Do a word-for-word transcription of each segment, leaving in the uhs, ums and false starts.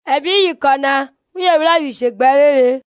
Ebi yikona uye bila yishegberere.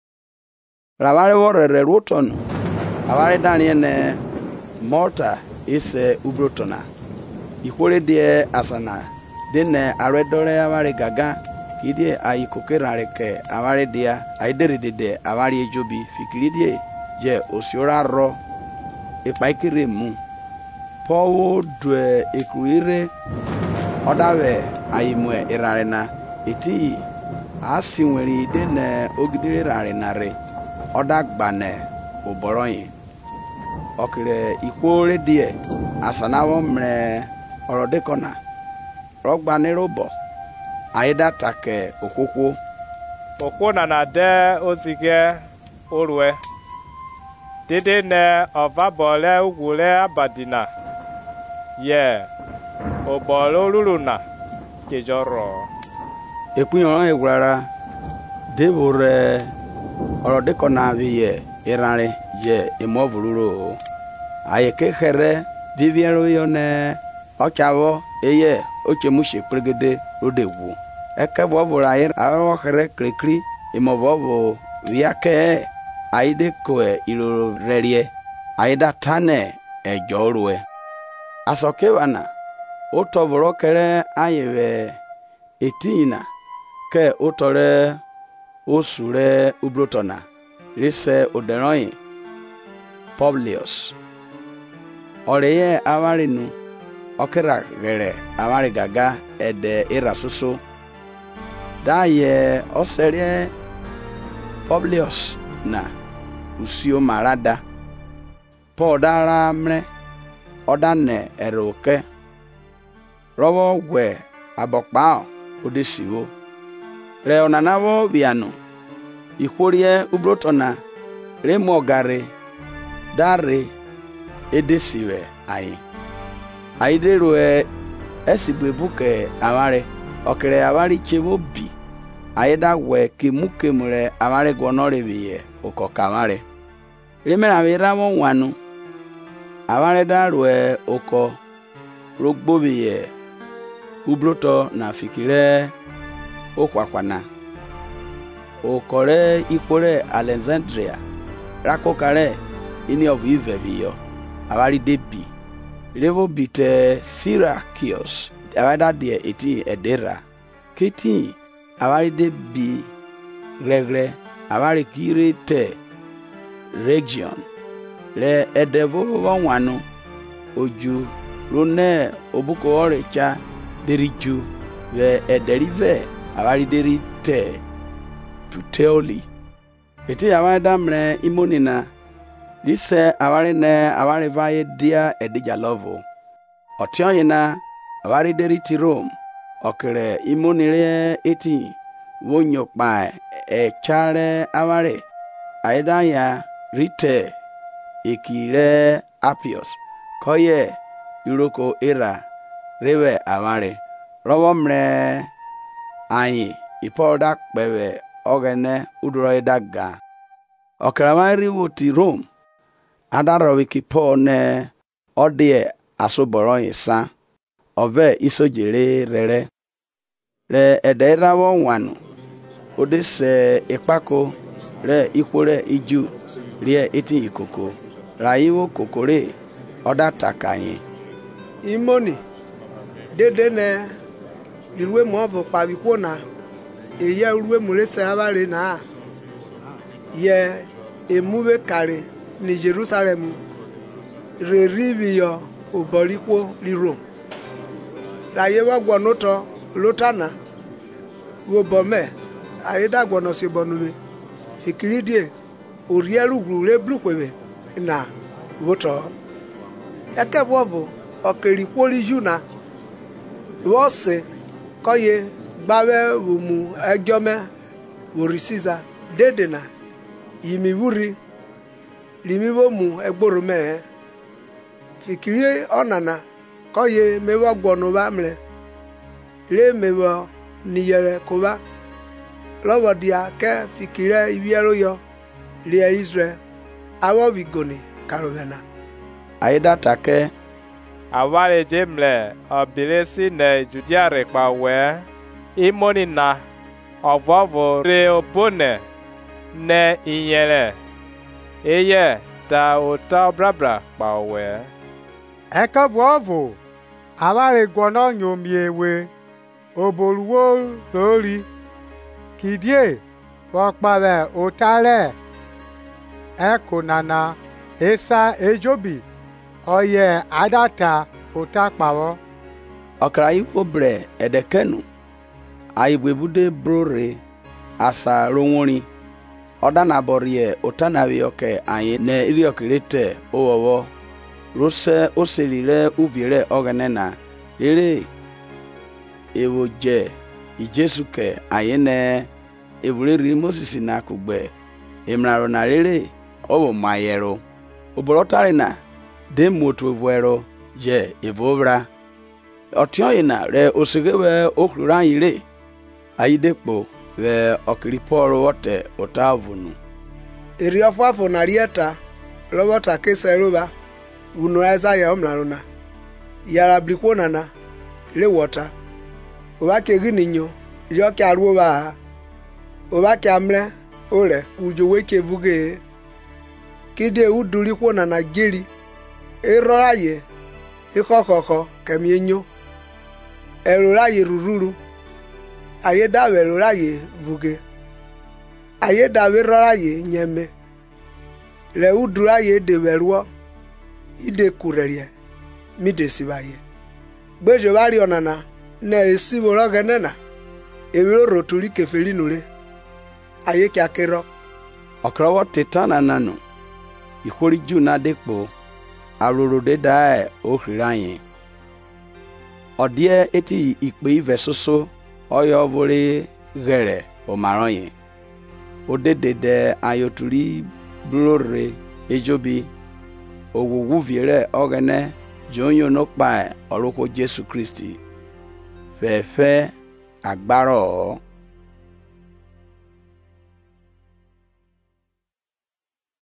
Ravare worere roton. Avare daniene Malta ise ubrotona. Ikwore die asana. Dene aredore avare gaga. Kidie ayikokera ke avare dia aideredede avare ejobi fikiridie je osiora ro ipaikire mu. Powo dwe ekuire odawe ayimwe irarena eti asi nwere ide na ogidere rarena re odagbane oboroyin okire ikwore die asanawo mre orodekona rogbane robo aida take okoko okona na de ozige orwe dede ne ovabole ugwule abadina ye obolo luluna kejoro ekunyo egwara debore orodekona biye irare je imovururo ayeke khere viviero yone ochavo eye ochemushe pregede rodewu ekebo bora ir awo khere krekri imobobo viake aide koe ilo rerie aida tane ejorwe asokebana otoboro kere ayeve etina ke otore osure ubrotona rise oderoyin Publius oreye avarinu okera gere avari gaga ede irasusu daye oserie Publius na usio marada podara mre odane eroke robo gwe abokpa odesiwo re onanawo bianu ikworie ubrotona remogare dare edesiwe ayi aideroe esibwebuke avare okere avari chevo bi aida we kimukemure avare gonore biye okokamare remera viramo wanu avare darwe oko rogbobiye ubroto na fikire okwakwana okore ikore Alexandria rakokare ini of Iveviyo avari debi revo bite Syracuse avada die eti edera keti avari debi regre avari kirete region le edevo wanu oju rone obuko orecha deriju ve ederive avari derite puteoli eti avada mre imonina lise avari ne avari vaye dia edija lovo otionyina avari deriti Rome okere imonire eti wonyokpa echare avari aidanya rite ekire Appius koye iroko era rewe avari robo mre ayi ipoda kpewe ogene uduro idaga okere avari woti Rome adaro wiki po ne odie asoboro isa ove isojere rere re edera wo wanu odese ipako re ikwore iju rie eti ikoko raiwo kokore oda takayin imoni dede ne irwe movo pavikona eya urwe murese avare na ye emuwe kare ni Jerusalem reriviyo oborikwo li Rome raye wa gwonoto lotana wo bome ayeda gwono si bonuwe fikiridie orieru grure blukwewe na woto ekebovo okerikwo li juna wose koye gbawe wumu ejome worisiza dedena yimi wuri limiwo mu egboro me fikiri onana koye mewa gwono ba mle le mewa niyere koba lowo dia ke fikire iwiero yo le Israel awo bigoni karovena aida take awale jemle obilesi ne Judea rekpa we imoni na ọvọvọ re opone ne inyere eye ta ota brabra kpawe eke vuovu avare gwono nyomiewe oboruwo lori kidie vokpave otale ekonana esa ejobi oye adata otakpawo ọkara iwo bre edekenu aibwebude brore asa ronwori ọdana borie otanawi oke anyị na iriokirete owowo rose oselire uvire ogenena rere ewoje ijesuke anyị na evureri Moses na kugbe emraro na rere owo mayero oborotarina de motovuero je evobra ọtịọyịna re osegewe okruru anyị re ayidekpo ve okiriporo wote otavunu eri ọfọ afọ na rieta robota keseroba unu Aịzaya omlaruna yara blikwonana rewota obake gininyo yoke aruba obake amle ore ujo weke vuge kide uduri kwonana geri eroraye ikokoko kemienyo eroraye rururu aye dawe eroraye vuge aye dawe roraye nyeme le uduraye deweruo ide kurerie midesibaye gbejo bari onana na esiboro genena ewiro roturi kefelinure aye kiakero ọkarawo titana nanu ikoriju na dekpo aroro de dae okriri anyị ọdie eti ikpe ive soso oyo vore ghere omaroye odedede ayoturi blore ejobi owuwu viere ogene jonyo nokpa oroko Jesu Kristi fefe agbaro